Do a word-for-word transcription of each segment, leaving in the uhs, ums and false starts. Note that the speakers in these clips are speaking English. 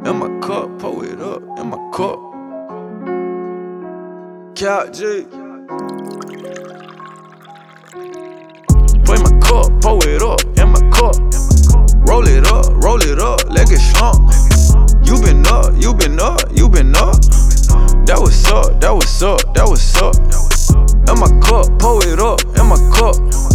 in my cup, pour it up in my cup. Cal G. Put my cup, pour it up in my cup. Roll it up, roll it up, let it slump. You been up, you been up, you been up. That was up, that was up, that was up. In my cup, pour it up in my cup.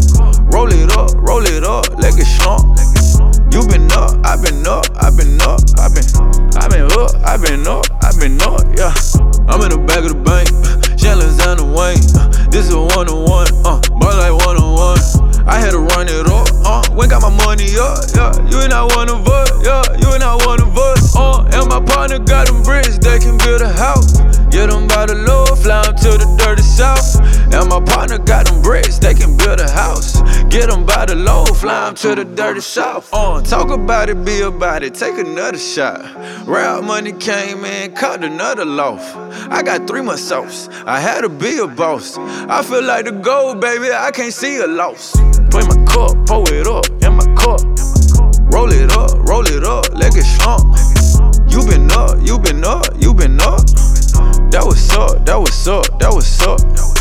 Roll it up, roll it up, let it slump. You been up, I been up, I been up, I been, I been up, I been up, I been up, yeah. I'm in the back of the bank, Shellings down the Wayne. This is a one on one, uh, ball like one on one. I had to run it up, uh, when got my money up, yeah. You ain't not one of us, yeah. You ain't not one of us, uh. And my partner got them bricks, they can build a house. Get them by the low, fly them to the dirty south. And my partner got them bricks, they can build a house. Get them by the low, fly them to the dirty south. Uh, talk about it, be about it, take another shot. Rap money came in, caught another loaf. I got three months sauce, I had to be a boss. I feel like the gold, baby, I can't see a loss. Put my cup, pour it up in my cup. Roll it up, roll it up, let it slump. You been up, you been up, you been up. That was up, that was up, that was up.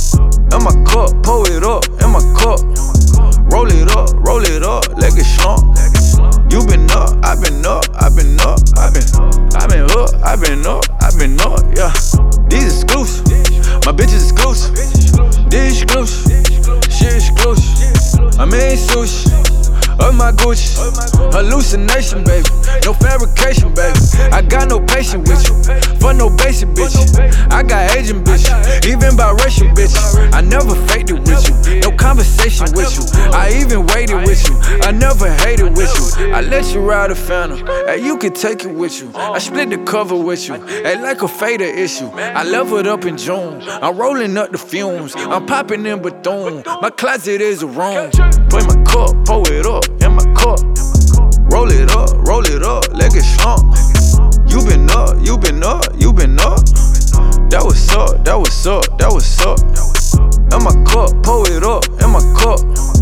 In my cup, pour it up in my cup. Roll it up, roll it up, let it slump. You been up, I been up, I been up, I been, I been up, I been up, I been up, yeah. These exclusive, my bitches exclusive. This exclusive, shit exclusive. I'm in sushi, up my Gucci. Hallucination, baby, no fabrication, baby. I got no patience with you, for no basic bitch. I got Asian bitch, even biracial bitch. I never faked it with you, no conversation with you. I even waited with you, I never hated with you. I let you ride a phantom, and you can take it with you. I split the cover with you, and like a fader issue. I leveled up in June, I'm rolling up the fumes. I'm popping in Bethune, my closet is a room. Put my cup, pour it up in my cup. Roll it up, roll it up, let it slump. You been up, you been up, you been up. That was up, that was up, that was up. In my cup, pour it up in my cup.